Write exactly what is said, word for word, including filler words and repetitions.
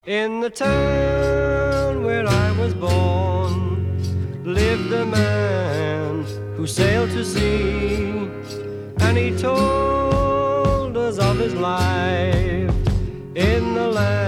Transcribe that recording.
In the town where I was born lived a man who sailed to sea, and he told us of his life in the land